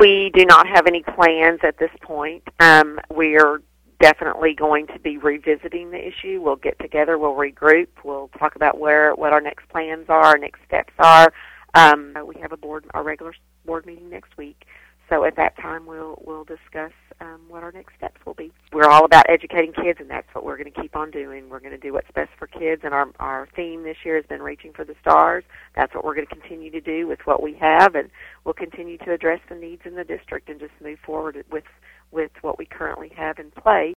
We do not have any plans at this point. We're definitely going to be revisiting the issue. We'll get together, we'll regroup, we'll talk about what our next plans are, our next steps are. We have our regular board meeting next week. So at that time, we'll discuss what our next steps will be. We're all about educating kids, and that's what we're going to keep on doing. We're going to do what's best for kids, and our theme this year has been Reaching for the Stars. That's what we're going to continue to do with what we have, and we'll continue to address the needs in the district and just move forward with what we currently have in place.